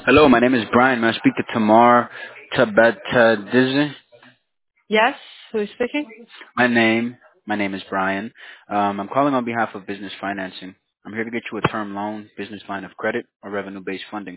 Hello, my name is Brian. May I speak to Tamar Tabetadizi? Yes, who is speaking? My name, my name is Brian. I'm calling on behalf of Business Financing. I'm here to get you a term loan, business line of credit, or revenue-based funding.